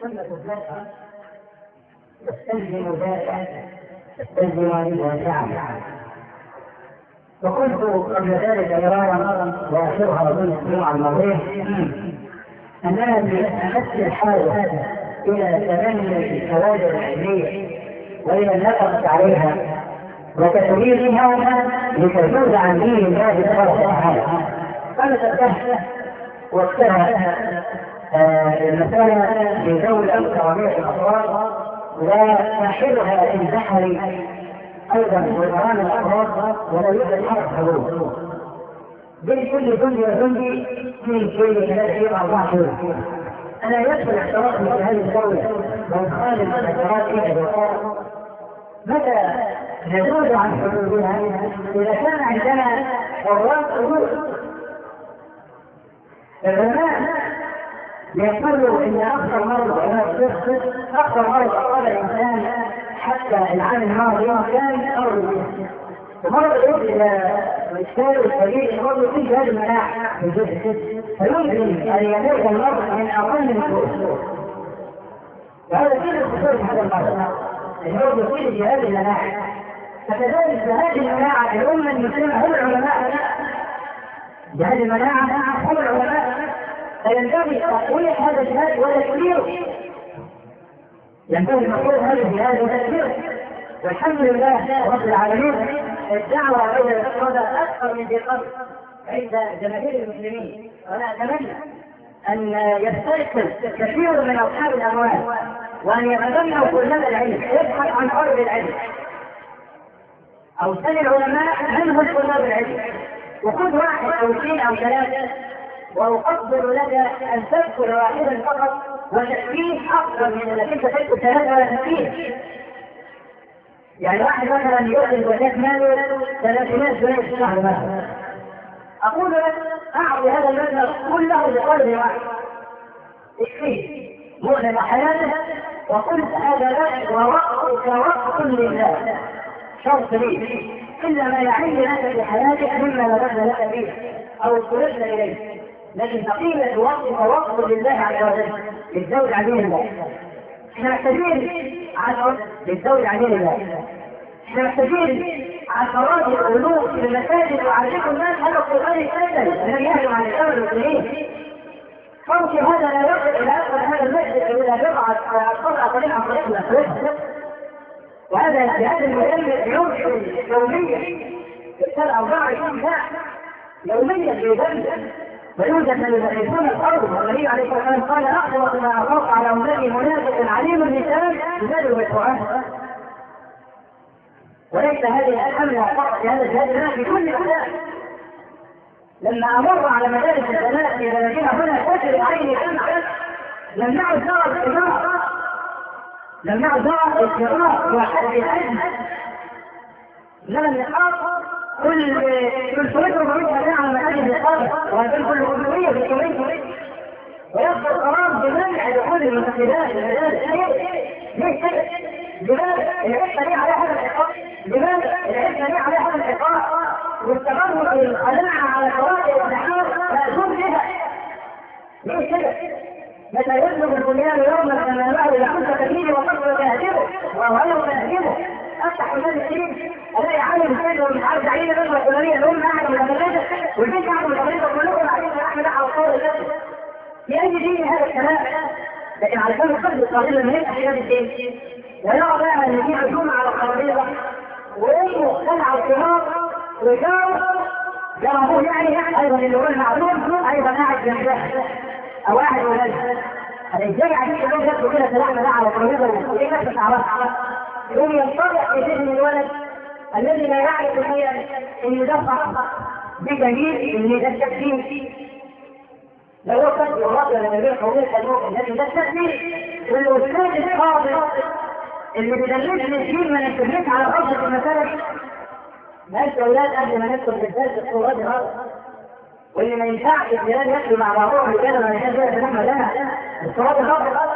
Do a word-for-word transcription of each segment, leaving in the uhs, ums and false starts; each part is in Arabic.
سنة الزكاة تستلزم ذلك تستلزم الواسعة. وقلت قبل ذلك مرارا واخرها اظن الاسبوع الماضي اننا بنفس الحاجه الى تبني الكوادر العلميه والى النفقه عليها وتطويرها لتفوز عن دين الله تبارك وتعالى. قال تفتح وقتها المسألة في ذوي الكرامية الأفراد وتحلها في البحر أيضا وإمران الأفراد ولا يوجد حرف حلول بين كل جندي وجندي في كل ثلاثين أربعة شهور. أنا يدخل احتراقي في هذه الدولة وإدخال المخدرات إلى الوقار متى نزول عن حدودها إذا كان عندنا حراس حدود. العلماء يقولوا ان اخطر مرض اخطر مرض اصاب الانسان حتى العام الماضي كان مرض ومرض الى الاشكال الكبير المرض فيه هذه المناعه في الجسم فيمكن ان يموت المرض من اقل من اسبوع. وهذا فيه الخطوره هذا المرض المرض فيه جهاز المناعه. فكذلك هذه المناعه الامه المسلمه هم العلماء. جهاز المناعه هم العلماء فينبغي تقوية هذا الجهاز وتكبيره. ينبغي المفروض هذا الجهاز وتكبيره. والحمد لله رب العالمين الدعوة إلى الاقتصاد أكثر من ذي قبل عند جماهير المسلمين. وأنا أتمنى أن يستيقظ كثير من أصحاب الأموال وأن يتبنوا طلاب العلم يبحث عن قرب العلم أو سن العلماء من هم طلاب العلم وخذ واحد أو اثنين أو ثلاثة وأفضل لك أن تذكر واحدا فقط وتكفيه أفضل من أنك أنت تذكر ثلاثة ولا تكفيه. يعني واحد مثلا يؤذن وزيت ماله ثلاثمائة جنيه في الشهر مثلا أقول لك أعطي هذا المبلغ كله لقلب واحد اكفيه مؤلم حياته وقل هذا لك ووقتك وقت لله شرط لي إلا ما يعين لك في حياتك مما نبذ لك فيه أو اضطررنا إليه. لكن بقية وقتك وقت لله عز وجل للزوج عدين الله. احنا محتاجين عشر للزوج عدين الله. احنا محتاجين عشرات الألوف في المساجد وعليكم الناس هذا القرآن الكامل الذي يهجم عن الدولة المسلمين. ممكن هذا لا يصل إلى أصل هذا المسجد إلى بضعة أشخاص أقلين عن طريق الأسود. وهذا الجهاز المدمر يمشي يوميا يشتغل أربعة وعشرين ساعة يوميا يدمر ويوجد من يحيطون الأرض. والنبي عليه الصلاة والسلام قال أخلص ما أخاف على أمتي منافق عليم اللسان يزال بالقرآن. وليس هذه الحملة فقط لهذا الجهاز في كل مكان. لما أمر على مدارس البنات في بلدنا هنا تجري عيني دمعة لم نعد نرى القراءة لم نعد نرى القراءة وحد العلم لا النقاط كل كل سنة ومئة ساعة على مكان الإقامة وهذا كل أسبوعية في الكويت ويصدر قرار بمنع دخول المنتخبات المدارس. ليش كده؟ لماذا؟ العلم ليه على هذا الإقامة؟ لماذا؟ العلم ليه على هذا الإقامة؟ والتبرع بالقناعة على قواعد الإنتحار مأذون بها. ليش كده؟ متى يطلب البنيان يوما كما معه إذا كنت تبنيه وقصر تهدمه وهو يوم تهدمه. افتح مجال السنين الاقي عالم سيد مش عارف تعيين الرجل الفلانيه الام قاعده متمرده والبنت قاعده متمرده كلكم قاعدين احمد على الصور الاسود. لاي دين هذا الكلام؟ لكن علشان يخرج القضيه من هذا الدين ويرى بقى ان في عزومه على الترابيزه وامه خلع الخمار وجاره جاره يعني ايضا اللي هو المعلوم ايضا قاعد جنبها او قاعد ولادها. الرجال عايزين يقولوا جنبه كده سلامه على الترابيزه وايه نفسك عرفها يوم ينطلق في ذهن الولد الذي لا يعرف شيئا ان يدفع بجميل ان ده التكفير. لو وقت الرجل الذي يقول النور الذي ده التكفير والاستاذ القاضي اللي بيدلل الدين ما ينتبهش على ارض المسالك ماشي اولاد قبل ما ندخل في الدرس الصورات هذا واللي ما ينفعش الجيران ياكلوا مع بعضهم كده ما ينفعش ياكلوا لها الصورات هذا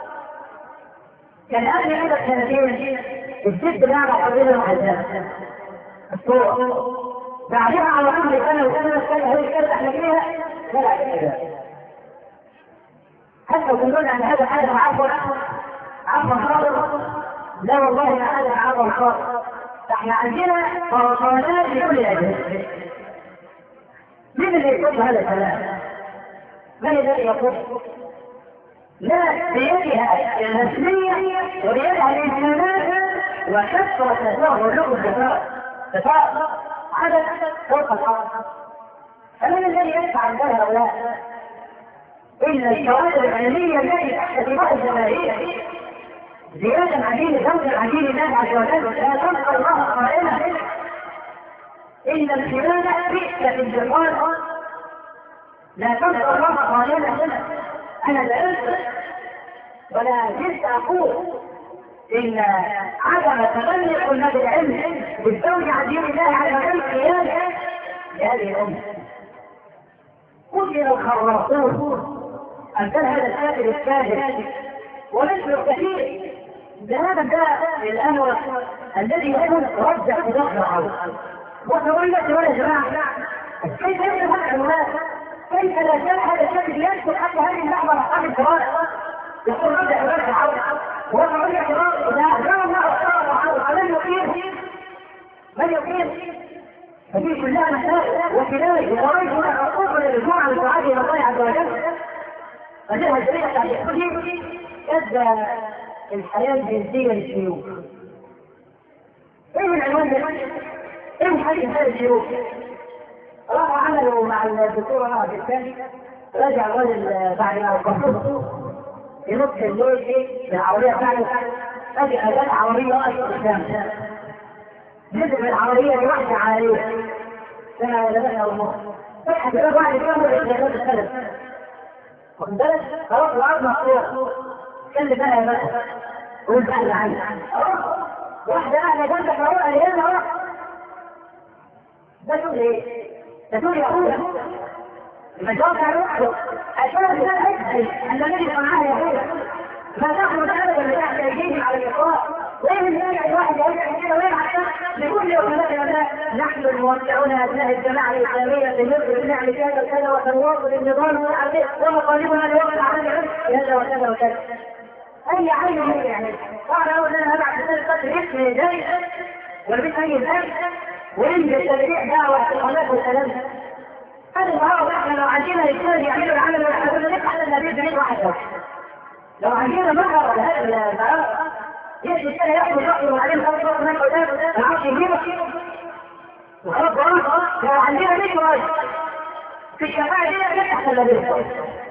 كان قبل كده سنتين الست بتاعنا حضرتها محددة الصورة بعدها على طول سنة وسنة سنة هي كده احنا فيها لا كده حتى يقولون ان هذا هذا عفوا عفوا خاطر، لا والله ما هذا عفوا خاطر. فاحنا عندنا قرارات لكل الاجهزه. من اللي يقول هذا الكلام؟ من الذي يقول؟ لا، بيدها الرسميه وبيدها الامكانات وكثره له الدفاع دفاع عدد فوق الحق. فمن الذي يدفع عن هؤلاء؟ إلا الشواهد العلمية التي تحت دماء الجماهير زيادة عن دين زوج عن دين الله عز وجل. لا تلقى الله قائلا إن الخلال بئس في الجمال، لا تلقى الله قائلا. أنا لا أنسى ولا زلت أقول إن عدم تبلغ طلاب العلم بالزوج عن دين الله عز وجل قيادة لهذه الأمة. قتل الخراصون أمثال هذا الكافر الكاذب ومثل الكثير. هذا الداء الأنور الذي يكون رجع ضغطه وتولت ولا جماعة. كيف يمكن هذا الناس؟ كيف لا زال هذا الشكل يدخل حتى هذه اللحظة أصحاب القرآن يقول رجع ضغطه وتولت ضغطه إذا أجرى الله أصحابه من يقيم من يقيم ففي كلها مسائل وكذلك ورأيت هنا حقوق للرجوع عن الدعاء إلى الله عز وجل. فجاء الشريعة عن يحكي أدى الحياة الجنسية للشيوخ. إيه العنوان ده؟ إيه حاجة هذا الشيوخ؟ راحوا عملوا مع الدكتورة نهى الثاني، رجع الرجل بعد ما وقفوه في نصف الليل في العربية بتاعته، فجأة جت عربية واقفة قدامه. نزل من العربية لوحدة عليه كما لبسها الموت. فتحت باب واحد يوم الإجابات الثلاث. واخد بالك؟ خلاص الأرض مقطوعة. كلم بقى يا بقى. قول بقى اللي عندك. واحدة قاعدة جنبك أهو قليلة أهو. ده تقول إيه؟ ده تقول يا أخويا. المجال بتاع لوحده. عشان ده أجهل أن الذي معاه يا أخويا. ما تاخذ أبدا اللي تحت أيديهم على الإقرار. وين يرجع الواحد يرجع كده وين حتى بكل يومنا يا نحن الموسعون أبناء الجماعة الإسلامية في مصر بنعمل كذا وكذا وسنواصل النظام ومطالبنا لوقت العمل كذا وكذا وكذا. أي عين هي يعني؟ قال أول أنا هبعث رسالة قتل اسمي جاي ولبس أي ذلك وينزل تبريع دعوة احتقالات والكلام. هذا النهارده احنا لو عندنا رجال يعملوا العمل واحنا كنا نفتح على النبي بنيت واحد لو عندنا مهر لهذا البعض يجب كان يأخذ الرأي وعليه خمس مرات من قدام العرش يجيبه وخلاص بقى لو عندنا مية رأي في الشفاعة دي نفتح النبي.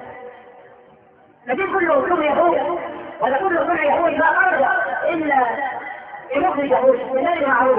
لكن كله أسلوب يهود ولا كله أسلوب يهود لا أرجع إلا بمخرج يهود وذلك معروف.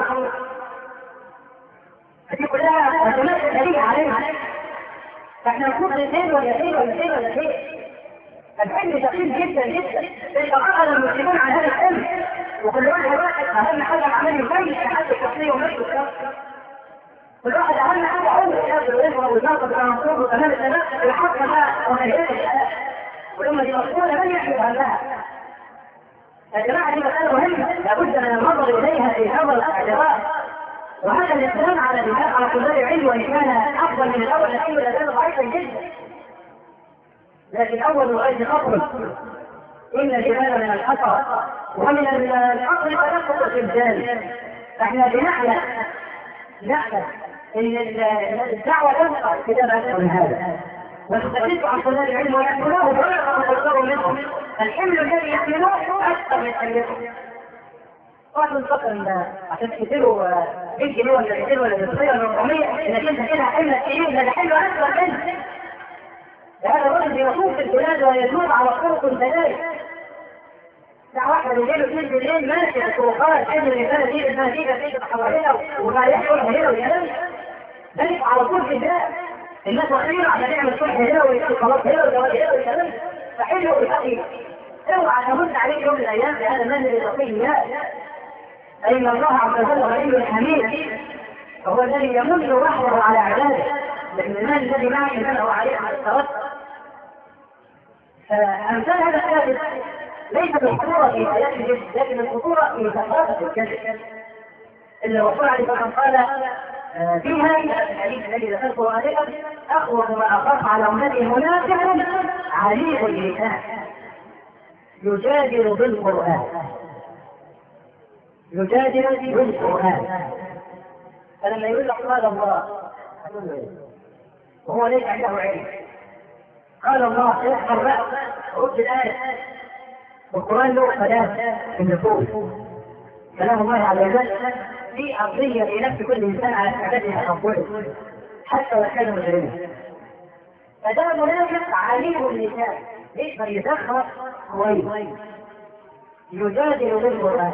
هذه كلها مسؤوليات دليل عليها. فاحنا نكون الاثنين ولا اثنين ولا اثنين ولا اثنين. العلم دقيق جدا جدا. تتقاعد المسلمون عن هذا العلم وكل واحد واحد اهم حاجه عمل يبين حتى الشخصيه ونفسه الشخص. كل واحد اهم حاجه علم الشاب والعلم والناقد والمنصوب وتمام السلام الحق بقى وهيئه الحياه. والامه دي مسؤوله من يحمل عنها. يا جماعه دي مساله مهمه لابد من النظر اليها في هذا الاعتبار. وهذا الاسلام على الناس على طلاب العلم وان كان افضل من الاول لكن لا زال ضعيفا جدا. لكن اول غير خطر ان الجبال من الحصى ومن الحصر تنقص الجبال. فاحنا بنحلم نحلم ان الدعوه تنقص كتاب اكثر من هذا وتستفيد عن طلاب العلم ويحملوه ويقدروا منهم. الحمل الذي يحملوه اكثر من حملهم. واحد نفكر عشان تشتروا مية جنيه ولا مئتين ولا مئتين ولا أربعمية انك انت كده حمل كبير ده حلو اكثر منه. هذا الرجل يطوف في البلاد ويدور على طرق ثلاث. ساعة واحدة بالليل واثنين بالليل ماشي في الطرقات كل الرسالة دي النتيجة في حوالينا وما يحصل هنا وينام. ذلك على طول في البلاد. الناس واخيرا عشان يعمل صلح هنا ويكتب خلاص هنا وجواز هنا وينام. فحلو الحقيقة. اوعى تمد عليك يوم من الايام بهذا المنزل الرقي. أين الله عز وجل غني حميد فهو الذي يمن وحده على عباده. لكن المال الذي معه يمنه عليه على التوسل. فأمثال هذا الثابت ليس بالخطورة في حياة الجسد لكن الخطورة في ثقافة الجسد. إن الرسول عليه الصلاة والسلام قال فيها الحديث الذي ذكرته آنفا: أخوف ما أخاف على أمتي منافق عليم اللسان يجادل بالقرآن يجادل بالقرآن. فلما يقول لك قال الله وهو ليس عنده علم، قال الله يحفر بقى رد الآية، والقرآن له كلام في النفوس، كلام الله عز وجل في أرضية في نفس كل إنسان على استعداد تقبله حتى لو كان مجرما. فده منافق عليم اللسان يقدر يدخل كويس يجادل بالقرآن.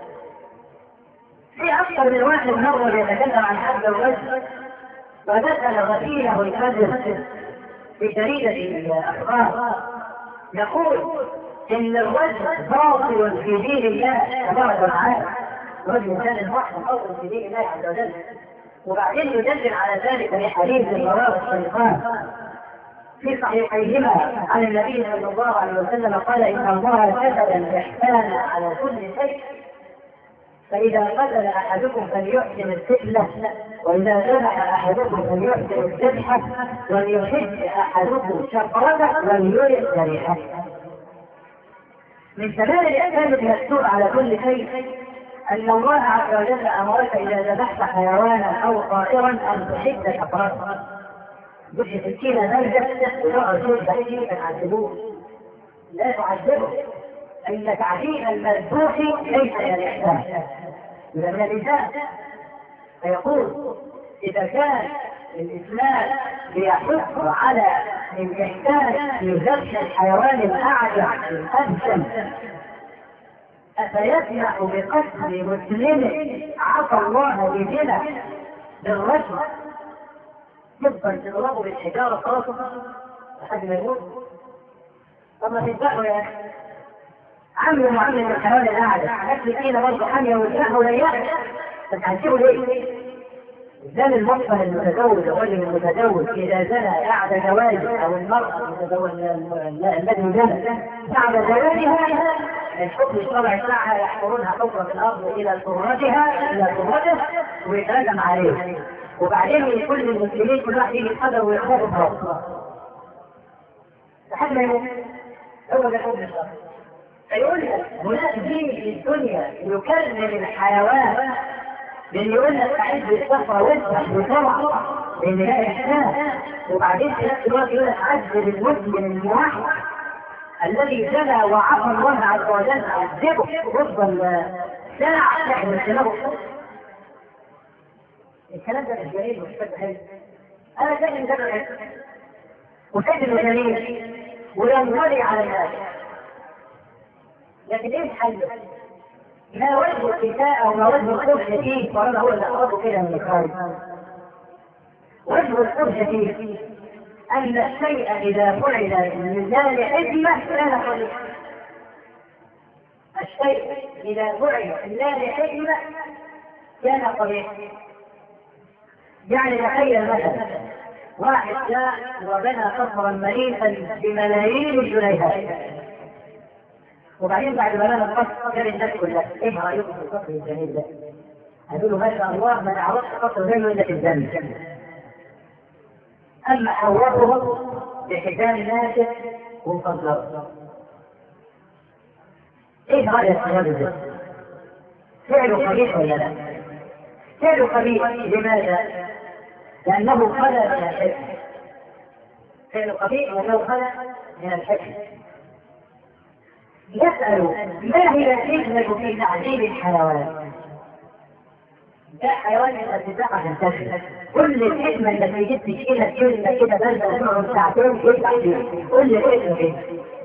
في أكثر من واحد مرة يتكلم عن حد الرجل ودخل غسيله الكذب في جريدة الأخبار يقول إن الرجل باطل في دين الله تبارك وتعالى، رجل كان الوحد باطل في دين الله عز وجل، وبعدين يدلل على ذلك بحديث رواه الشيخان في صحيحيهما عن النبي صلى الله عليه وسلم قال: إن الله كتب الإحسان على كل شيء، فإذا قتل أحدكم فليحسن القتلة، وإذا ذبح أحدكم فليحسن الذبحة، وليحد أحدكم شفرته وليرح ريحه. من تمام الإحسان المكتوب على كل شيء أن الله عز وجل أمرك إذا ذبحت حيوانا أو طائرا أن تحد شفرته. مش سكينة نرجع وتقعد تشوف بحيث تعذبوه، لا تعذبه، أن تعذيب المذبوح ليس من الإحسان، إذا من الإنسان. فيقول إذا كان الإسلام بيحث على الإحسان في ذبح الحيوان الأعجب الأبشم، أفيسمح بقتل مسلم عصى الله بزنا بالرجل يبقى تضربه بالحجارة خلاص لحد ما يموت؟ طب ما تذبحه يا أخي، عملوا معاملة الحيوان الأعلى، أكل فينا برضه حامية وذبحه وياه، بس هنسيبه ليه؟ زان المصفى المتزوج الرجل المتزوج إذا زنى بعد زواجه أو المرأة المتزوج الذي زنى بعد زواجها الحكم الشرعي بتاعها يحفرونها حفرة في الأرض إلى فرجها إلى فرجه ويترجم عليه، وبعدين كل المسلمين كل واحد يجي يتحضر ويخرج فرصة لحد ما يموت. هو ده الحكم الشرعي. فيقول لك هناك دين في الدنيا يكرم الحيوان لأن يقول لك تعد الصفرة واذبح بسرعة لأن ده إحسان، وبعدين في نفس الوقت يقول لك عذب المسلم الموحد الذي زنى وعصى الله عز وجل عذبه رب ساعة تحمل دماغه. الكلام ده مش جميل مش حلو. أنا شايف إن ده حلو وشايف إنه جميل وينطلي على الناس، لكن إيه الحل؟ ما وجه الكفاءة وما وجه الخبز فيه؟ وأنا هو اللي أقربه كده من الخارج. وجه الخبز فيه أن الشيء إذا فعل من ذلك حكمة كان خليقا. الشيء إذا فعل من ذلك حكمة كان قبيحا. يعني تخيل مثلا واحد جاء وبنى قصرا مليئا بملايين الجنيهات، وبعدين بعد ما بنى القصر كان الناس كلها ايه رايكم في القصر الجميل ده؟ هتقولوا ما شاء الله ما نعرفش قصر زيه الا في الجنه. اما حوره بحجاب ناسف ومفضل. ايه رايك في هذا ده؟ فعله قبيح ولا لا؟ فعله قبيح. لماذا؟ لأنه خلى من الحكم. فعل قبيح وأنه خلى من الحكم. يسأل ما هي الحكمة في تعذيب الحيوان؟ ده حيوان الارتفاع تنتشر. كل الحكمة اللي في جسمي كده كلمة كده بردة تقعد ساعتين يفتح فيها. كل الحكمة كده.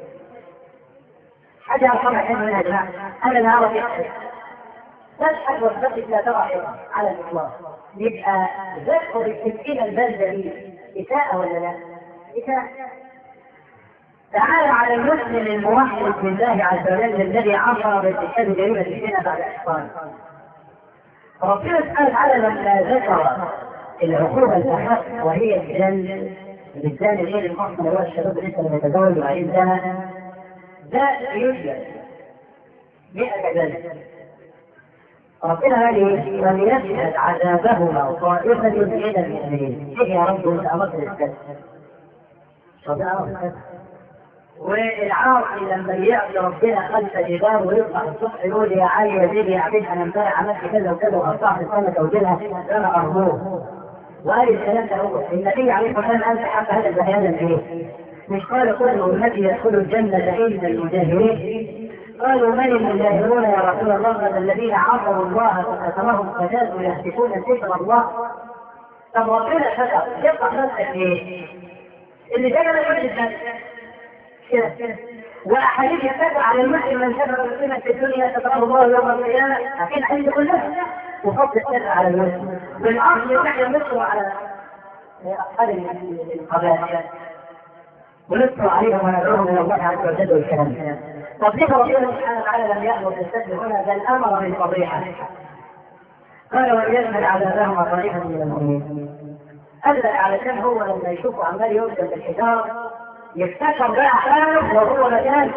حاجة أرحمها حلوة يا جماعة. أنا لا أعرف يحصل. تشحت وتبقى لا ترى على الإطلاق. يبقى ذكر التسكين البلدة دي إساءة ولا لا؟ إساءة. تعالى على المسلم الموحد بالله عز وجل الذي عصى باتخاذ جريمة الزنا بعد إحصان. ربنا سبحانه وتعالى لما ذكر العقوبة الأخف وهي الجلد بالزاني غير المحصن هو الشباب لسه لم يتزوج وعين زنا ده يجلد مئة جلد. ربنا قال ايه؟ وليشهد عذابهما طائفة من المؤمنين. ايه يا رب انت امرت الكذب؟ ربنا امر الكذب. والعاصي لما يعصي ربنا خلف جدار ويصبح الصبح يقول يا علي يا زيد يا عبيد انا امبارح عملت كذا وكذا وقطعت السنه وجلها انا ارجوه. وقال الكلام ده هو النبي عليه الصلاه والسلام قال حتى هذا البيان ايه؟ مش قال كل امتي يدخل الجنه الا المجاهرين؟ قالوا من المجاهرون يا رسول الله؟ قال الذين عصوا الله فكتمهم فزادوا يهتكون ذكر الله. طب ربنا فتح يفتح نفسك ايه؟ اللي جاي ده يقول الجنه كده. واحاديث يتبع على المسلم من كفر مسلما في الدنيا ستره الله يوم القيامه. اكيد حديث كلها وفضل الشرع على المسلم بالاصل نحن نصر على اصحاب القبائل ونصر عليهم وندعوهم الى الله عز وجل والكلام. طب ليه ربنا سبحانه وتعالى لم يامر بالسجن هنا بل امر بالفضيحه؟ قال وليشهد عذابهما طائفه من المؤمنين. قال علشان هو لما يشوفه عمال يرسل بالحجاره يفتكر بقى حاله لو هو مكان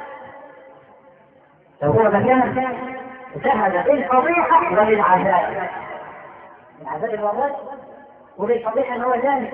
لو هو مكان شهد بالفضيحه وللعذاب. العذاب الوضع وللفضيحه ان هو جانب.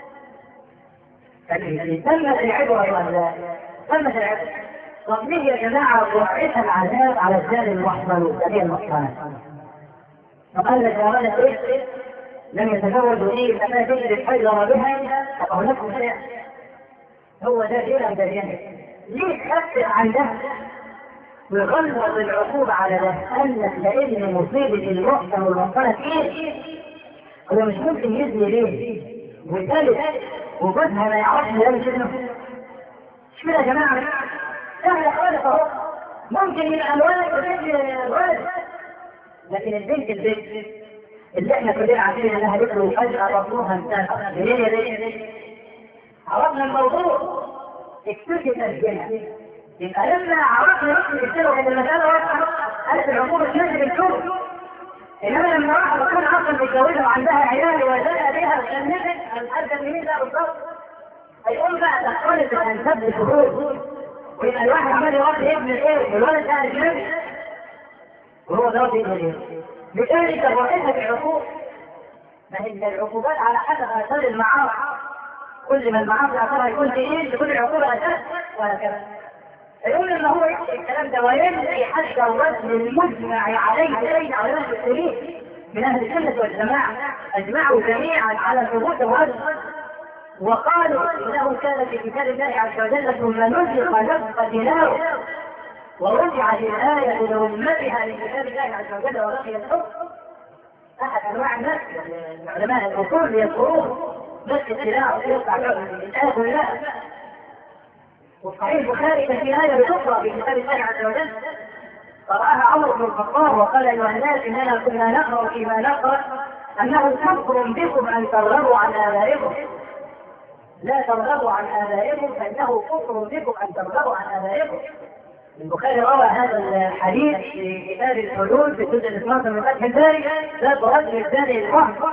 تمت العبره ولا تمت العبره؟ طب ليه يا جماعه وقعت العذاب على الجانب المحصن هي المحصنه؟ فقال لك يا ولد ايه؟ لم يتزوجوا ايه فما تجد الحجر بها فقال لكم شيء. هو ده إله ده جانب. ليه تخفف عن ده ويغلظ العقوبة على ده؟ أنك لأن مصيبة المحسن والمحسنة فيه هو مش ممكن يزني ليه؟ وثالث وجودها ما يعرفش ده مش ابنه. مش كده يا جماعة؟ سهل خالص أهو. ممكن يبقى الولد وتجي الولد لكن البنت البنت اللي احنا كلنا عارفين انها ذكر وفجأة بطنها انتهى. ليه ليه؟ عرفنا الموضوع اكتشف الجنة. يبقى لما عرفنا نفس الكتاب ان المسألة واضحة قالت العقوبة تنزل الكل. انما لما واحد تكون اصلا متجوزة وعندها عيال وزاد بيها وشنفت هنقدم لمين ده بالظبط؟ هيقول بقى تحولت الانساب بالشهور ويبقى الواحد عمال يربي ابن الايه والولد ده اجنبي وهو ده ربي ابن الايه. بالتالي تبعتها بالعقوبة. ما هي العقوبات على حسب اثار المعاصي. كل ما المعاصي اثرها يكون تقيل لكل العقوبة اساس وهكذا. يقول ان هو يحكي الكلام ده وينفي حتى الوزن المجمع عليه بين علماء المسلمين من اهل السنه والجماعه اجمعوا جميعا على ثبوت الوزن وقالوا انه كان في كتاب الله عز وجل ثم نزق نزق تلاوه ورجعت الايه لامتها من كتاب الله عز وجل ورقي الحكم. احد انواع الناس علماء الاصول يذكرون بس التلاوه يقطع الايه كلها. وصحيح البخاري كان في آية بتقرأ في كتاب الله عز وجل قرأها عمر بن الخطاب وقال أيها الناس إننا كنا نقرأ فيما نقرأ أنه كفر بكم أن ترغبوا عن آبائكم. لا ترغبوا عن آبائكم فإنه كفر بكم أن ترغبوا عن آبائكم. البخاري روى هذا الحديث في كتاب الحدود في الجزء الاثناشر من فتح الباري باب رجل الثاني البحر.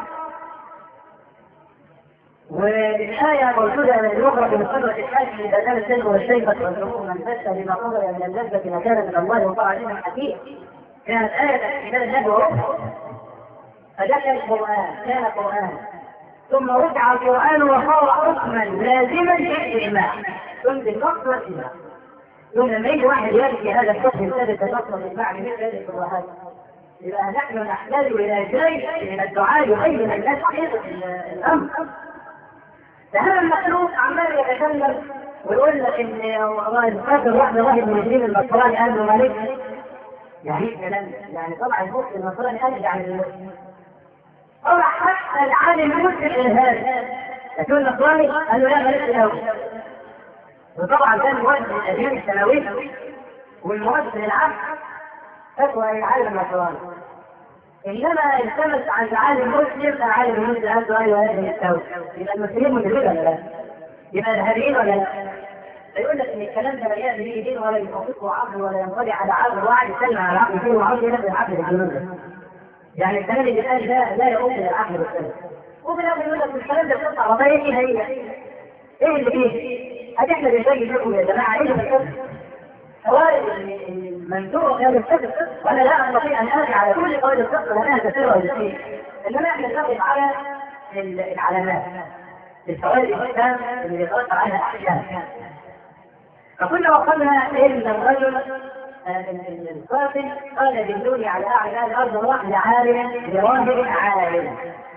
والآية موجودة من الأخرى في مصدر الحاكم إذا كان السلم والشيخة والحكم من بس لما قضى من اللذة مكانا من الله وقع علينا الحكيم. كانت آية في كتاب الله ورفع فده كان القرآن كان قرآن ثم رجع القرآن وصار حكما لازما في الإجماع ثم بالنص والإجماع. ثم لما يجي واحد يأتي هذا الحكم يبتدئ تنص الإجماع من مثل هذه الشبهات يبقى نحن نحتاج إلى جيش من الدعاء يبين الناس حقيقة الأمر. فهذا المخلوق عمال يتكلم ويقول لك ان والله الكافر واحد واحد من المسلمين النصراني قال له مالك يعني كلام يعني طبعا المسلم النصراني قال يعني المسلم طبعا حتى العالم المسلم هذا لكن النصراني قال له لا مالك الاول. وطبعا كان موجه الاديان السماويه والموجه للعبد فتوى العالم النصراني. انما التمس عن عالم مسلم عالم مسلم عنده ايوه هذه التوبه يبقى المسلمين مدركين ولا لا؟ يبقى الهادئين ولا لا؟ يقول لك ان الكلام ده لا يأتي به دين ولا يوافقه عقل ولا ينطلي على عقل واحد يسلم على عقل فيه وعقل ينبه العقل بالجنون. يعني الكلام اللي قال ده لا يؤمن العقل بالسلم. وفي الاخر يقول لك الكلام ده بتطلع وضعيه ايه هي؟ ايه اللي فيه؟ هل احنا بنبين لكم يا جماعه ايه اللي بنقول؟ خوارج المنذور في هذا الفقه، وانا لا استطيع ان ارجع على كل قول الفقه لانها تسير وتسير، انما احنا نقف على العلامات الفوائد الاسلام اللي يترتب عليها الاحكام. فكنا وصلنا ان الرجل القاتل قال دلوني على اعلى الارض واحد عالم براهب عالم.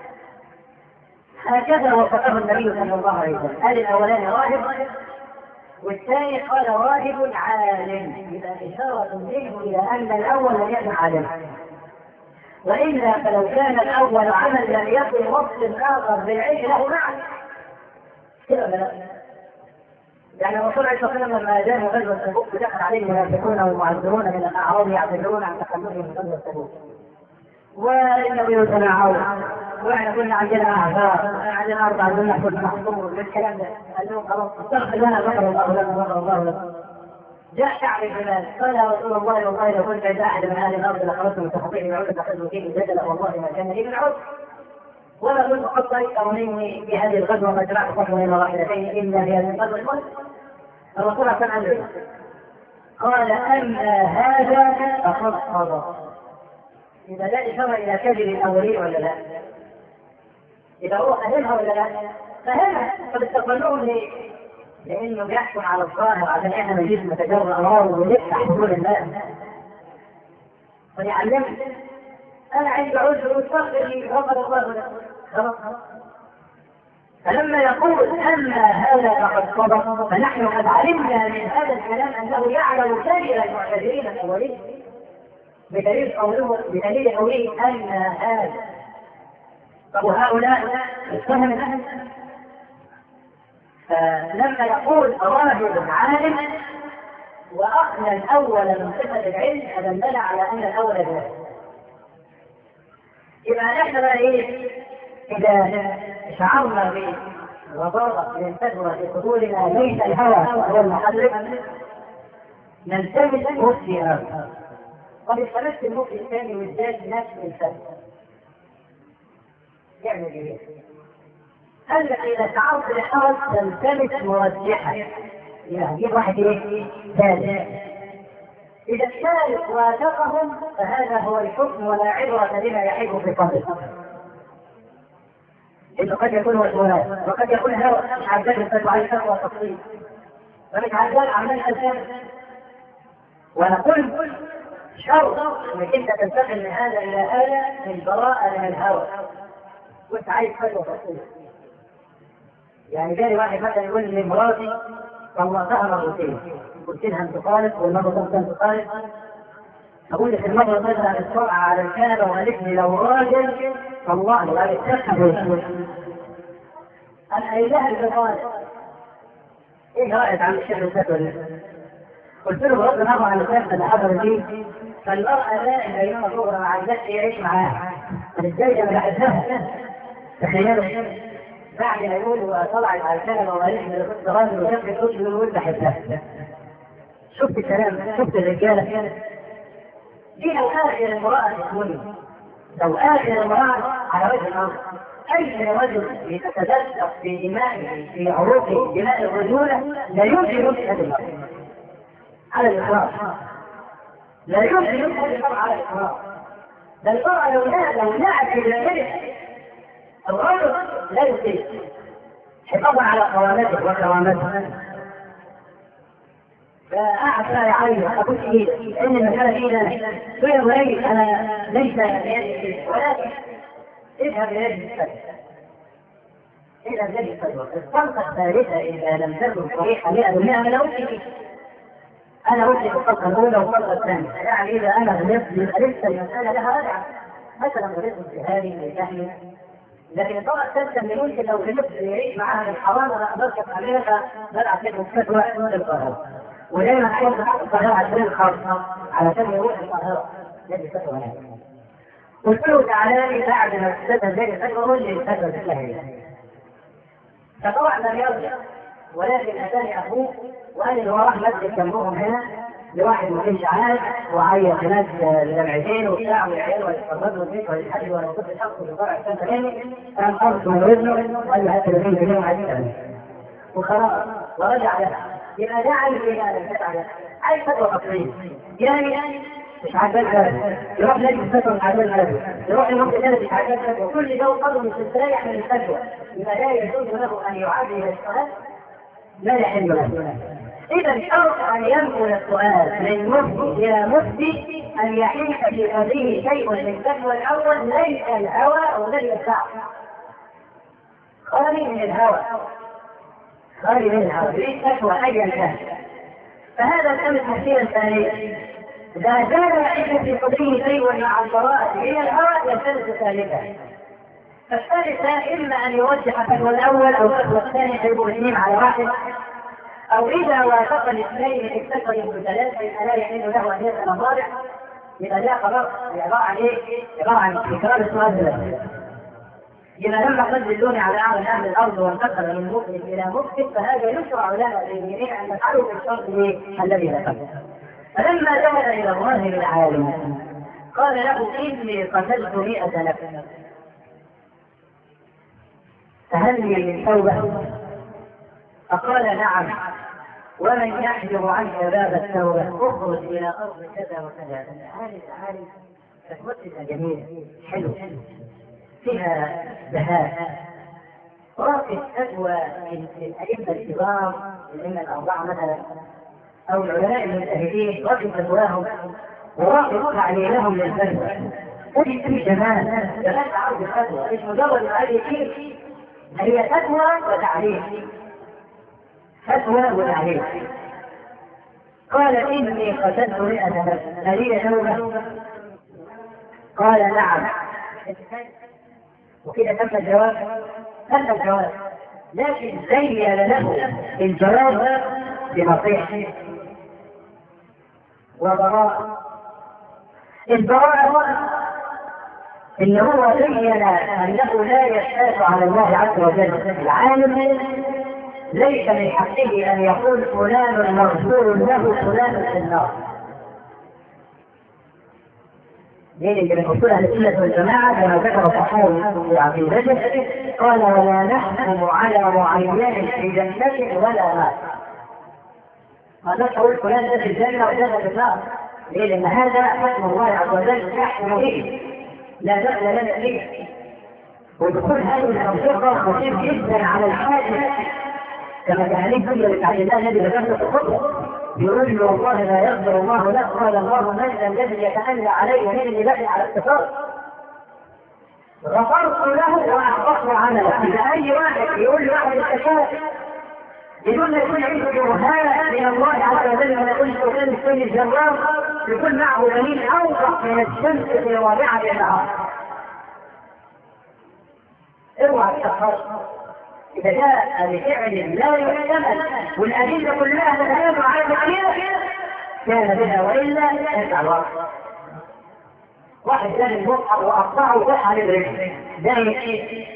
هكذا وصفه النبي صلى الله عليه وسلم، قال الاولاني راهب والثاني قال راهب عالم، إذا إشارة منه إلى أن الأول لم يكن عالما، وإلا فلو كان الأول عمل لم يكن وصف الآخر بالعلم له معنى. كده لا يعني الرسول عليه الصلاة والسلام لما جاء غزوة تبوك دخل عليه المنافقون والمعذرون من الأعراب يعتذرون عن تحملهم من غزوة تبوك، والنبي يتناعون واحنا قلنا عندنا اعذار، عندنا اربع عندنا نحفظ محظور بالكلام ده، قال لهم خلاص استغفر لنا غفر الله لنا غفر الله لنا. جاء شعب الجبال قال يا رسول الله والله لو كنت عند احد من اهل الارض لخرجت من تخطيط من عود تخذوا فيه الجدل والله ما كان لي من عود، ولا كنت قد طريق امرين في هذه الغزوه ما جمعت خطوه واحدتين الا في هذه الغزوه الموت. الرسول كان عنده قال اما هذا فقد قضى. إذا لا إشارة إلى كذب الأولين ولا لا؟ إذا هو فهمها ولا لا؟ فهمها، فبتقبلوه ليه؟ لأنه بيحكم على الظاهر عشان إحنا نجيب نتجرأ أمرار ونفتح حلول الناس. فيعلمني أنا عندي عذر واستغفر لي غفر الله لك. خلاص. فلما يقول أما هذا فقد صدق، فنحن قد علمنا من هذا الكلام أنه يعلم كثير المعتذرين الأولين. بدليل قوله بدليل قوله أن هذا. وهؤلاء الفهم الأهل فلما يقول راجل عالم وأخذ الأول من صفة العلم فدل على أن الأول ذلك. إذا نحن بقى إيه؟ إذا شعرنا بوضاءة من فتوى في صدورنا ليس الهوى هو المحرك نلتمس مفتي آخر. قد استمدت المفتي الثاني والثالث نفس الفتوى. يعمل ايه؟ قال لك اذا شعرت بالحرج تلتمس مرجحا، يعني يجيب واحد ايه؟ ثالث. اذا الثالث وافقهم فهذا هو الحكم ولا عبرة بما يحب في قلبه. إنه قد يكون مسؤولا وقد يكون هوى مش عجال الفتوى على فتوى تفصيل ومش عجال اعمال الفهم. ونقول شرط انك انت تنتقل من هذا الى هذا البراءة من الهوى وانت عايز فتوى تفصيل. يعني جاري واحد مثلا يقول لي مراتي طلقتها مرتين، قلت لها انت طالق والمرة انت طالق، اقول لك المرة تطلع السرعة على الكنبة وقالت لي لو راجل طلقني وقالت تسحب انا قايلها بطالق. ايه رايك عن الشيخ الفتوى ده؟ قلت له بغض النظر عن الكلام اللي حصل فيه فالمرأة لا يوم الظهر ما عندهاش يعيش معاها الزوجة ما بحثها. تخيلوا بعد ما يقول طلعت على الكنبة وقالت لي كنت راجل وشفت الكتب ويقول بحثها. شفت الكلام، شفت الرجالة دي لو آخر المرأة تكون لو آخر المرأة على وجه الأرض أي رجل يتدفق في دمائه في عروقه دماء الرجولة لا يمكن هذا الأمر على الإخراج، لا يمكن هذا الأمر على الإخراج. بل المرأة لو لو نعت في الجرح الرجل لا يصيب حفاظا على قوامته وكرامته. فأعطى يعين أقول إيه إن المسألة إيه غير غير أنا ليس بيدي ولكن اذهب إلى الفتوى. اذهب إلى الفتوى. الطلقة الثالثة إذا لم تكن صريحة مئة بالمئة من أوصي أنا أوصي الطلقة الأولى والطلقة الثانية. يعني إذا أنا غلبت لسه المسألة لها رجعة مثلا غلبت في هذه الجهل، لكن الطلقة الثالثة اللي ممكن لو غلبت يعيش معها الحرام أنا أقدرش أعملها بلعب لكم فتوى للقاهرة. ودائما أحب أحط القاهرة عشان الخاصة علشان يروح القاهرة لدي فتوى هنا. قلت له تعالى لي بعد ما استدى زي الفتوى قول لي الفتوى الإسلامية. فطبعا لم يرجع ولكن أتاني أخوه وقال لي هو راح مسجد جنبهم هنا لواحد ما كانش عارف وعيط هناك لجمعتين وبتاع والعيال ويتفرجوا البيت ويتحدوا ولا كنت شخص في فرع السنة ثاني كان خلص من وزنه وقال له هات ثلاثين جنيه وعايز وخلاص ورجع لها. يبقى ده عايز ايه؟ انا مش عايز عايز فتوى تقليد يعني مش عاجبك يروح نادي فتوى مش عاجبك يروح يروح نادي مش عاجبك وكل ده قدر مش تستريح من الفتوى يبقى لا يجوز له ان يعاد الى السؤال لا يحل له. إذا شرط أن ينقل السؤال من مفتي إلى مفتي أن يحيح في هذه شيء من الفتوى الأول ليس الهوى أو الذي يدفعه خالي من الهوى خالي من الهوى ليس فتوى أيا كان. فهذا الأمر تفسيرا ثانيا إذا كان يحيح في قضيه شيء مع البراءة من الهوى يختلف ثالثا. فالثالثة إما أن يوجه فتوى الأول أو فتوى الثاني فيبقوا اثنين على واحد، أو إذا وافق الاثنين اكتفى بثلاثة فلا يحل له أن يسأل الرابع. إذا لا خلاص عبارة عن إيه؟ عبارة عن تكرار السؤال ثلاثة. إذا لم يقل اللون على أعلى أهل الأرض وانتقل من مفسد إلى مفسد فهذا يشرع لنا للجميع أن نفعله بالشرط الذي ذكرته. فلما ذهب إلى الراهب العالم قال له إني قتلت مئة نفس فهل لي من توبة؟ فقال نعم ومن يحجب عنك باب التوبة اخرج إلى أرض كذا وكذا. هذه الأعالي فتوتها جميلة حلو فيها بهاء راقب فتوى من الأئمة الكبار الأئمة الأربعة مثلا أو العلماء المجتهدين راقب فتواهم وراقب تعليلهم للفتوى. هذه في جمال جمال عرض الفتوى مش مجرد هذه شيء هي فتوى وتعليل فتوى وتعليل. قال إني قتلت مئة نفس هل هي توبة؟ قال نعم. وكده تم الجواب تم الجواب لكن زين له الجواب بنصيحة وبراء. البراءة إن هو بين أنه لا يشتاق على الله عز وجل. العالم ليس من حقه أن يقول فلان مغفور له فلان في النار. دين اللي من أصول أهل السنة والجماعة كما ذكر الصحابي في عقيدته قال ولا نحكم على معين في جنة ولا نار. ما تقول فلان ده في الجنة وده في النار ليه؟ لأن هذا حكم الله عز وجل يحكم به لا دخل لنا فيه. ودخول هذه الأنشطة خطير جدا على الحاجة كما تعليم فجر تعالى الله الذي ذكرته في الخطبة يقول له والله لا يغفر الله له قال الله من الذي يتألى عليه من اللي بقي على اتصال غفرت له وأحبطت عمله. إذا أي واحد يقول لواحد التشاء يقول لك يكون عنده برهان من الله عز وجل ولا يقول سفيان الثاني الجرار يكون معه دليل أوضح من الشمس في رابعة النهار. اوعى تتخرج إذا جاء بفعل لا يحتمل والأدلة كلها تتعامل على الحقيقة كان بها وإلا يرجع الوقت. واحد كان المصحف وأقطعه وفتح على الرجل ده ايه؟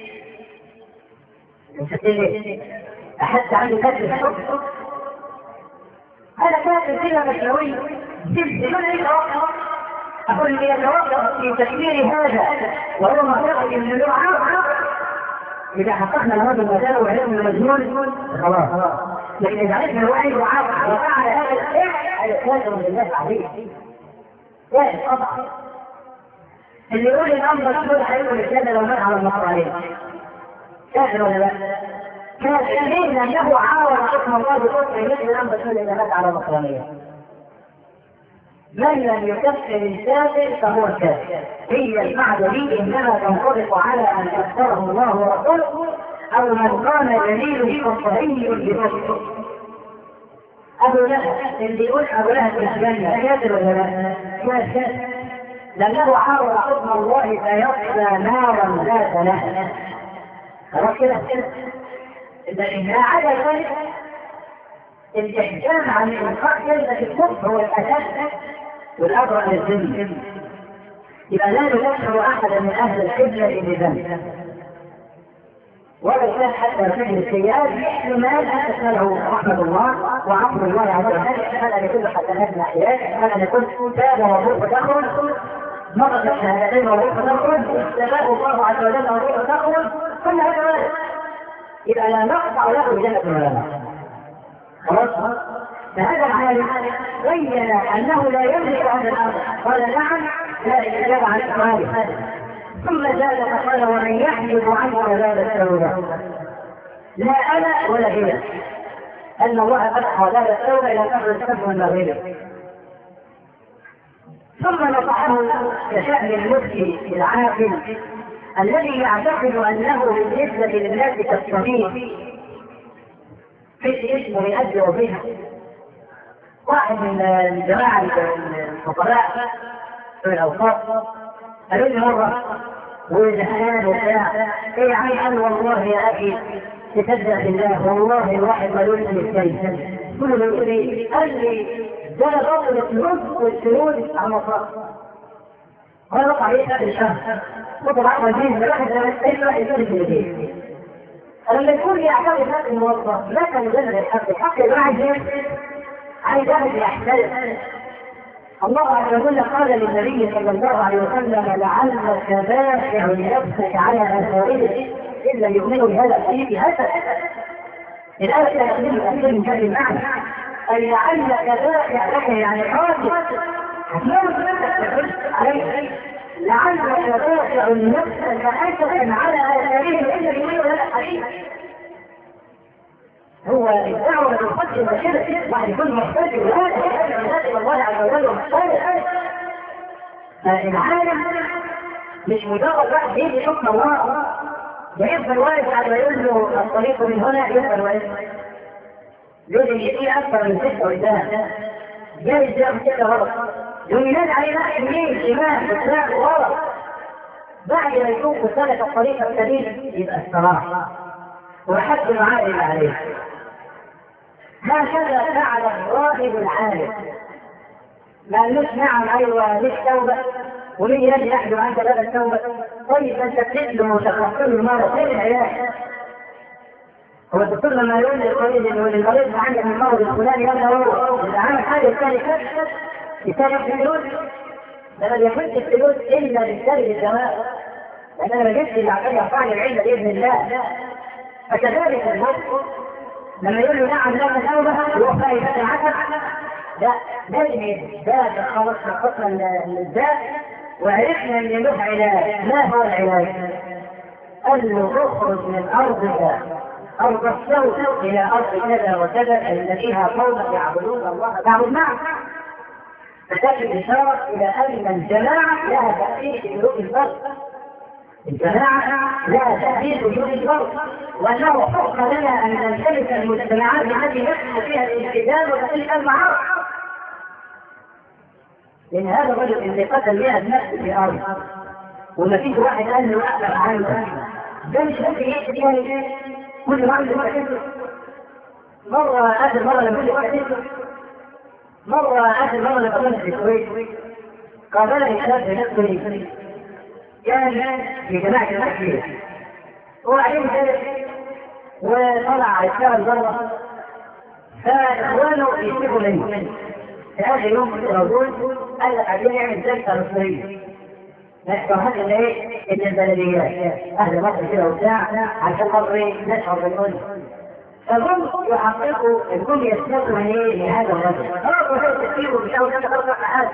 أحد عنده كتب الحب هذا كاتب كده مشروي جد من يتوقع أقول لي يتوقع في تكبير هذا وهو معتقد من اللغة. إذا حققنا هذا المجال وعلم المجنون خلاص. لكن إذا عرفنا الوعي وعرف وفعل هذا الشيء هذا كافر بالله عليه كافر طبعا. اللي يقول الأمر الرسول هيقول الجنة لو مات على النصرانية كافر ولا لا؟ كافر لأنه عارض حكم الله بكفر مثل الأمر الرسول إذا مات على النصرانية. من لم يكفر الكافر فهو كافر. هي القاعدة دي إنما تنطبق على أن كفره الله ورسوله أو من قام دليله صحيح بنفسه. أبو لهب اللي يقول أبو لهب في الجنة كافر ولا لا؟ كافر لأنه عارض حكم الله فيصلى نارا ذات لهب. خلاص كده إذا عدا ذلك الإحكام عن إنقاذ كلمة الكفر هو الأساس والأبرأ للذنب. يبقى لا يذكر أحدا من أهل القبلة بذنب ولا كان حتى فعل السيئات احتمال أن تسأله رحمة الله وعفو الله عز وجل احتمال أن يكون حسناتنا أحياء احتمال أن يكون تاب وروح تخرج مرة الشهادتين وروح تخرج استفاء الله عز وجل وروح تخرج كل هذا وارد. يبقى لا نقطع له بجنة ولا لا. خلاص فهذا العالم بين انه لا يملك هذا الامر، قال نعم لا اجاب عن سؤاله، ثم زاد فقال ومن يحجب عنك باب التوبه لا انا ولا هي، ان الله فتح باب التوبه الى قبر السبع والمغرب. ثم نصحه كشأن المفتي العاقل الذي يعتقد انه بالنسبه للناس كالطبيب في اسم يؤدي بها. واحد من الجماعه الفقراء في الاوقاف قالوا لي مره وزهقان وبتاع ايه عايز قال والله يا اخي تصدق بالله والله الواحد ملوش للكيس. كله يقول لي قال لي ده ضرب الفلوس والفلوس على مصر غلط عليه هذا الشهر وطبعا وزين الواحد الا يجوز الجديد. لما يكون يعتقد هذا الموظف لا كان يجلد الحق، الحق الواحد عايز واحد يحترم. الله عز وجل قال للنبي صلى الله عليه وسلم لعلك باخع نفسك على اثارهم الا يؤمنوا بهذا الحديث هذا. الآية تقدم الأخير من هذه المعنى أي لعلك باخع لك يعني قادر عليه لعلك باخع نفسك أسفا على آثارهم إلا يؤمنوا بهذا الحديث. هو الدعوة للقدس كده واحد يكون محتاج إلى الله عز وجل ومحتاج. العالم مش مجرد واحد يجي حكم الله يفضل واقف على يقول له الطريق من هنا يفضل واقف لازم يجي أكثر من ستة قدام جاي يجي ستة غلط يقول ينادي عليه ناحية يمين شمال قدام غلط. بعد ما يكون سلك الطريق السليم يبقى الصراحة وحد معارض عليه. هكذا فعل الراهب العالم ما قالوش نعم ايوه ليش توبه وليه يجي يحدث عنك باب التوبه. طيب انت تسلم وتخفض له مره فين العلاج؟ هو الدكتور لما يقول للمريض انه المريض عندك من المرض الفلاني يلا هو اذا عمل حاجه الثاني كشف يسالك فلوس ده ما بياخدش الفلوس الا بالسبب الدواء لان انا ما جبتش اللي عشان يرفعني العلم باذن الله. فكذلك المرض لما يقول له نعم لا توبه يروح بقى يفتح العسل لا لازم ده خلاص خطنا الداء وعرفنا ان له علاج. ما هو العلاج؟ قال له اخرج من ارضك ارض السوء الى ارض كذا وكذا التي فيها قوم يعبدون الله تعبد معه. فتجد اشاره الى ان الجماعه لها تاثير في سلوك الفرد. الجماعه لها تاثير في سلوك الفرد وانه حق لنا ان نمتلك المجتمعات التي يحصل فيها الالتزام وتلك المعاصي. لان هذا الرجل اللي قتل مئة نفس في الارض وما فيش واحد قال له اقلق عنه ده مش ممكن يحكي فيها كل ما عنده واحد مره اخر مره لما كل واحد مره اخر مره لما كنا في الكويت قابلني شاب نفسه كان في جماعه المسجد وبعدين ذلك وطلع يشتغل بره فاخوانه يشتكوا منه. في هذا اليوم الرجل قال لك عايزين نعمل جلسه مصريه نحكي هذا الايه ان البلديات اهل مصر كده وبتاع عشان خاطر نشعر بالكل. فهم يحققوا الكل يستفيدوا من ايه من هذا الرجل. خلاص وهي تسيبه بيحاول ان يخلق حاجه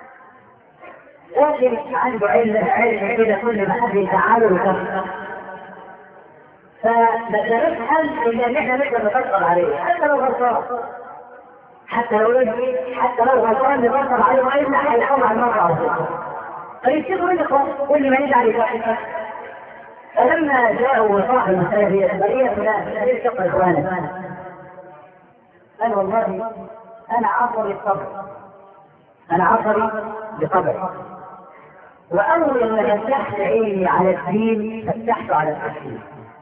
لكن عنده علم علم كده كل ما حد يزعله ويكفر. فما نفهم ان احنا نقدر نفكر عليه حتى لو غلطان حتى لو حتى لو غلطان نفكر عليه والا هيحاول على المره على طول. فيشتغلوا منه كل ما يجعل يضحك. فلما جاءوا صاحب المسألة هي البرية فلان هذه شق إخوانا قال والله أنا عصري الصبر أنا عصري بصبر وأول ما فتحت عيني على الدين فتحت على التحكيم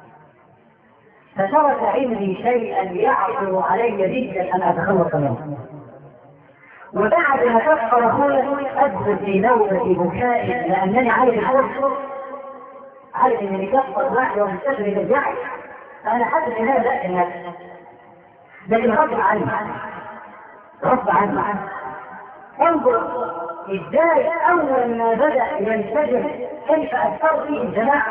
فترك عندي شيئا يعصر علي جدا أن أتخلص منه. وبعد ما كفر أخويا أدخل في نوبة بكاء لأنني عارف الحرص عارف ان اللي كفر واحد ومستشفى بالجعل فانا حاسس ان هذا الناس لكن غصب عني غصب عني انظر ازاي اول ما بدا ينفجر كيف اثر فيه الجماعه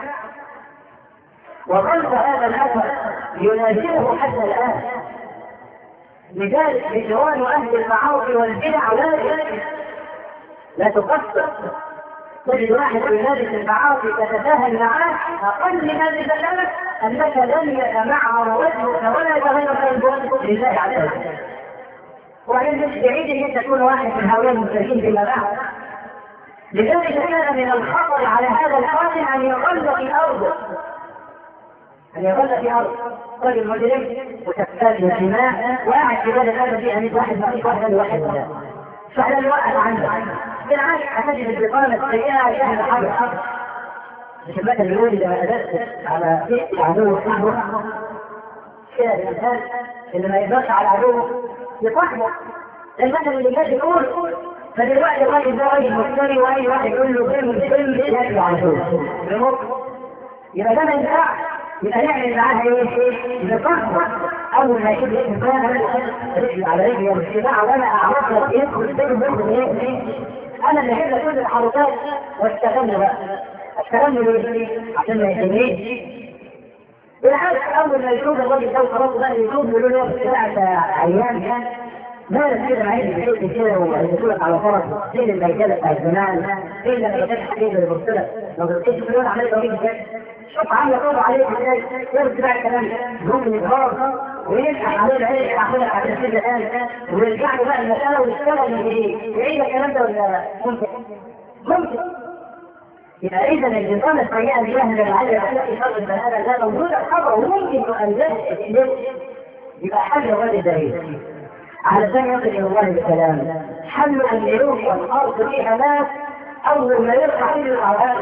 وظل هذا الاثر ينازله حتى الان. لذلك إخوان أهل المعاصي والبدع لا لا تقصر. تجد واحد يمارس المعاصي تتساهل معاه، أقل من هذه الدلالة أنك لن يتمعر وجهك ولا يتغير قلبك لله عز وجل. وبعدين مش بعيد أن تكون واحد من هؤلاء المسلمين فيما بعد. لذلك كان من الخطر على هذا القائم أن يظل في أرضه، أن يظل في أرضه رجل مجرم وتفساد الدماء وقاعد في بلد هذا فيها مئة واحد ما فيش واحد واحد ولا فعلا الوقت عنده. بالعكس هتجد البطانة السيئة يهل حرب. مش المثل اللي يقول إذا أدرت على عدو صاحبه كده الإنسان اللي ما يقدرش على عدوه يصاحبه. المثل اللي جاي يقول فدلوقتي الراجل ده راجل مشتري واي واحد يقول له فيلم فيلم ياكل على طول. يبقى ده ما ينفعش. يبقى نعمل معاها ايه؟ نصحه اول ما يجيب الانسان رجل على رجل والاتباع وانا اعرفه يدخل فيه بيدخل ايه؟ انا اللي هجيب كل الحركات واستغل بقى. استغل ليه؟ عشان ما يهمنيش. بالعكس اول ما يشوف الراجل ده وخلاص بقى يشوف يقول له بتاع عيان مالك كده معايا بيت كده ويقولك على فرص فين الميدانة بتاع الزمان فين لما بتاعت حقيقة اللي بصلك لو بتاعت مليون عمال يقول ازاي شوف عامل يقول عليك ازاي يرد بقى الكلام ده من الغار ويفتح عليه العين يحولك على السجن الآن ويرجع له بقى المسألة ويشتغل من جديد يعيد الكلام ده ولا ممكن؟ ممكن. يبقى إذا الجنطانة السيئة اللي يهدى العالم التي فرض البني آدم ده موجودة خبر وممكن تؤلف يبقى حل غير دليل. علشان يصل الى الله بالكلام حل الملوك والارض فيها ناس اول ما يرفع فيه العواد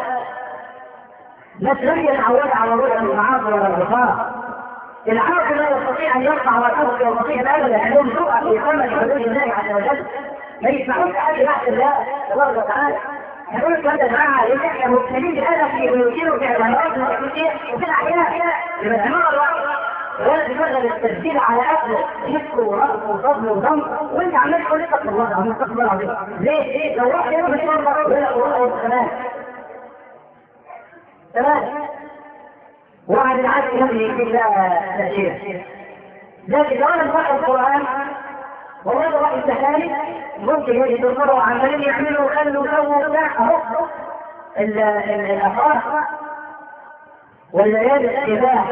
ناس لم يتعود على روح المعاصي ولا الرفاه. العاقل لا يستطيع ان يرفع ويقف ويستطيع ابدا لانهم تقع في ثمن حدود الله عز وجل. ما يسمعوش احد بعد الله تبارك وتعالى. يقول لك انت جماعه عليك احنا مبتلين بهذا في بيوتنا وفي عمارات وفي الاحياء يبقى العماره الواحده ولا تشغل التسجيل على اكل شك ورق وفضل وضم وانت عمال تقول لك الله عمال تقول الله عظيم ليه؟ ايه؟ لو واحد يوم الشرطه ولا تمام تمام واحد العادي يبني يجيب لها تأشيرة. لكن لو انا بقرا القران والله ده راي التحالي ممكن يجي تنظروا عمالين يعملوا وخلوا وسووا وبتاع اهو الافراح والليالي الاتباع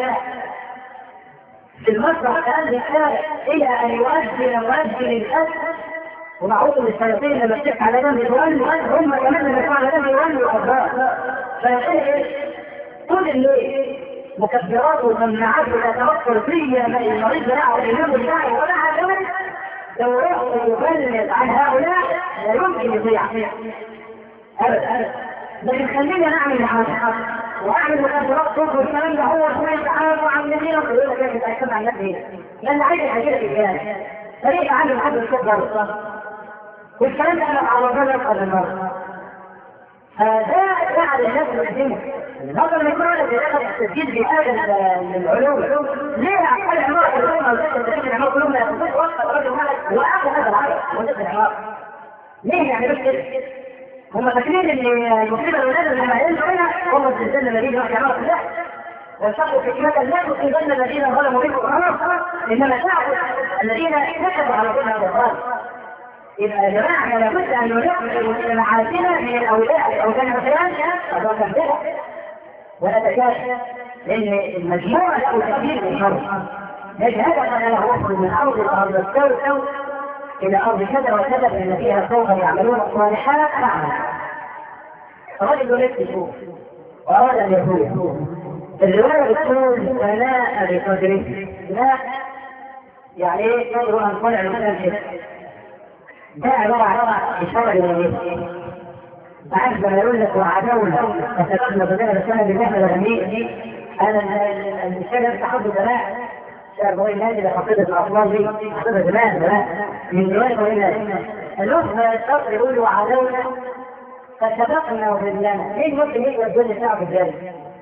في المسرح كان يحتاج الى ان يؤذن مؤذن الاذن ومعروف الشياطين لما تشك على جنب يولوا هم كمان لما يكونوا على جنب يولوا الابرار فيقول طول الليل مكبرات وممنوعات ولا تمثل فيا ما المريض بتاعه الامام بتاعه ولا حاجه لو رحت يبلغ عن هؤلاء لا يمكن يضيع ابدا. لكن خلينا نعمل حاجه واعمل مكبرات صوت والكلام ده هو شويه تعالوا عاملين يقول لك كيف تتاكد عن نفسه لان عايز الحاجات الكلام فريق عنده حد الكبر والكلام ده انا على بالك قبل المره فده جعل الناس الدين هذا اللي يكون لك ياخذ التسجيل في هذا العلوم ليه احد العماره العلوم او تسجيل العماره كلهم ياخذ وقت الرجل مالك واخذ هذا العمل وجد العماره ليه يعني بس كده هم فاكرين ان المصيبه الاولاد اللي ما ينزلوا منها هم الزلزال الذي يروح عماره الله وشقوا حكمه الله وسجن الذين ظلموا منكم خلاص انما شعبوا الذين كتبوا على كل هذا الظالم. إذا يا جماعة لابد أن ننقل معاشنا من الأولاد أو كان مثلا هذا كان ده ونتكافئ لأن المجموعة أو تكبير الشر لكن هذا أنا له وصل من أرض الأرض السوء إلى أرض كذا وكذا لأن فيها سوف يعملون الصالحات معنا. رجل يكتشف وأراد أن يقول الرواية بتقول فناء بقدره لا يعني إيه قدر أن طلع مثلا ده عبارة عن إشارة للميت بعد ما يقول لك وعدونا فتكون بدنا السنة اللي احنا بنميه أنا المثال ده حب زمان شعر بغير النادي اللي حطيت الأطلال دي حطيتها زمان زمان من دلوقتي بغير النادي اللحظة الشطر يقول وعدونا فسبقنا وبدلنا مين ممكن يقوى الجزء بتاعه في الجزء؟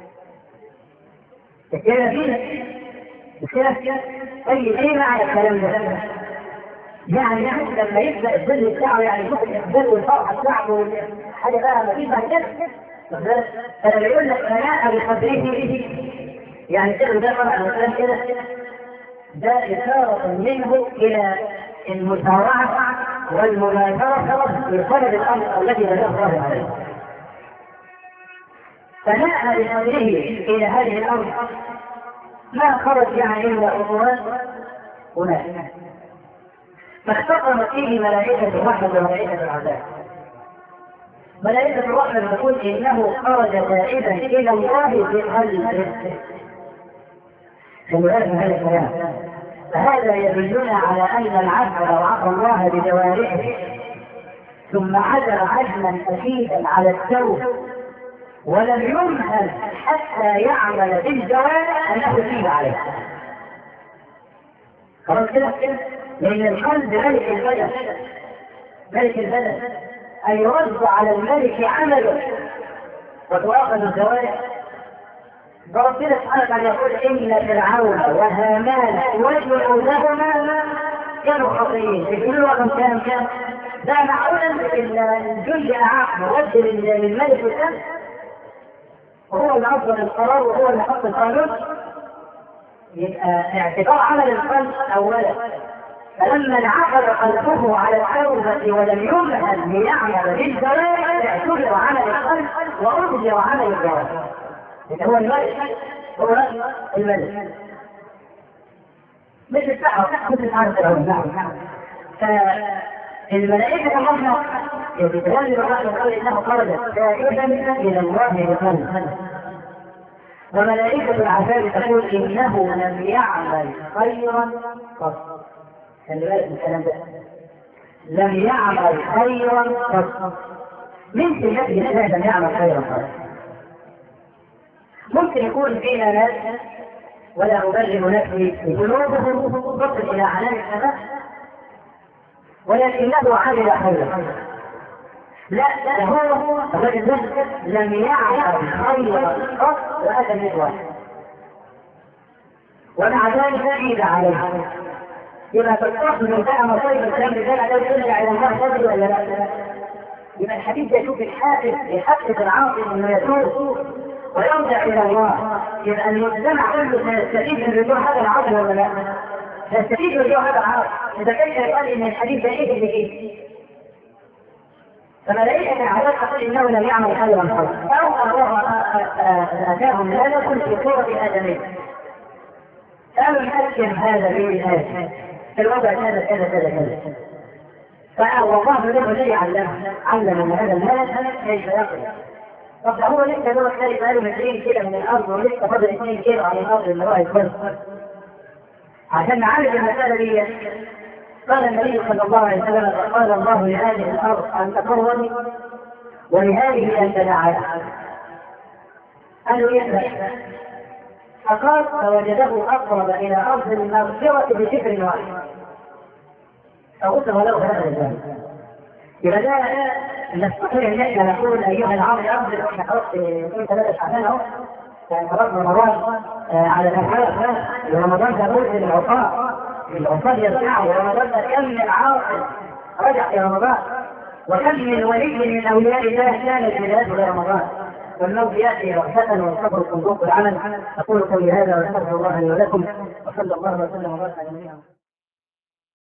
كده فيه كده طيب ايه معنى الكلام ده؟ يعني نحن لما يبدأ الظل بتاعه يعني يشوف الإقبال والفرحة بتاعته حاجة بقى ما فيش بعد كده فلما يقول لك فناء بقدره يعني كده ده فرق مثلا كده ده إشارة منه إلى المسارعة والمبادرة في طلب الأمر الذي بدأ الله عليه. فناء بأمره إلى هذه الأرض ما خرج يعني إلا أموات هناك، فاختصمت فيه ملائكة الرحمة وملائكة العذاب. ملائكة الرحمة تقول إنه خرج تائبا إلى الله بقلبه. فلذلك هذا الكلام، فهذا يدلنا على أن العبد لو عصى الله بجوارحه ثم عزم عزما شديدا على التوبة ولم يمهل حتى يعمل بالجوارح أنه يتيب عليه. خلاص كده؟ لأن القلب ملك البدن، ملك البدن أن يرد على الملك عمله وتؤاخذ الجوارح. فربنا سبحانه وتعالى يقول إن فرعون وهامان وجنودهما كانوا خاطئين. يقولوا لهم كان كان ده معقولا الجند أعاق مرد للملك والأمن وهو اللي أصدر القرار وهو اللي حط القانون. يبقى اعتبار عمل القلب أولا، فلما انعقد قلبه على التوبة ولم يمهل ليعمل بالجوارح اعتبر عمل القلب وأرجع عمل الجوارح. هو الملك، هو الملك مش السحر، مش السحر فرعون. فالملائكة الرحمة يتجلى الرحمة قال إنه خرج تائبا إلى الله بقلبه، وملائكة العذاب تقول إنه لم يعمل خيرا قط. خلي بالك من الكلام ده، لم يعمل خيرا قط. من في نفسه لم يعمل خيرا قط. ممكن يكون فينا ناس ولا أبرر نفسي قلوبهم تصل إلى عنان السماء ولكنه عمل خيرا. لا لا هو الرجل لم يعمل خيرا قط وأتى من واحد ومع ذلك زيد عليه. إذا تتصل من بقى مصيب الكلام بذلك عليه يرجع إلى الله فضل ولا لا؟ يبقى الحديث يشوف الحافظ يحفز العاصي إنه يتوب ويرجع إلى الله. يبقى المجتمع كله سيستفيد من رجوع هذا العاصي ولا لا؟ سيستفيد من رجوع هذا العاصي. إذا كيف يقال إن الحديث ده إيه اللي فيه؟ فملائكة العذاب تقول إنه لم يعمل خيرا قط أو الله أتاهم هذا كل في صورة آدمية. قالوا نحكم هذا بالآية في الوضع كذا كذا كذا كذا. فالله له الذي علمه علم من هذا الملك كيف يقرأ. طب هو لسه دور ثالث قالوا مترين كده من الأرض ولسه فضل اثنين كيلو على الأرض اللي رأي الفرق. عشان نعالج المسألة دي قال النبي صلى الله عليه وسلم قال الله لهذه الأرض أن تكرمني ولهذه أن تدعي. قالوا يسمع فقال فوجده أقرب إلى أرض المغفرة بشكر واحد فقلت له هذا الجانب. إذا لا نستطيع أن احنا نقول أيها العرب أرض احنا خلاص في ثلاثة شعبان أهو يعني خلاص رمضان على الأحوال رمضان تقول للعصاة العصاة يرجعوا ورمضان كم من عاصم رجع في رمضان وكم من ولي من أولياء الله كانت بدايته لرمضان والموت يأتي رغبة والصبر صندوق العمل. أقول قولي هذا وأستغفر الله لي ولكم وصلى الله وسلم وبارك على نبينا.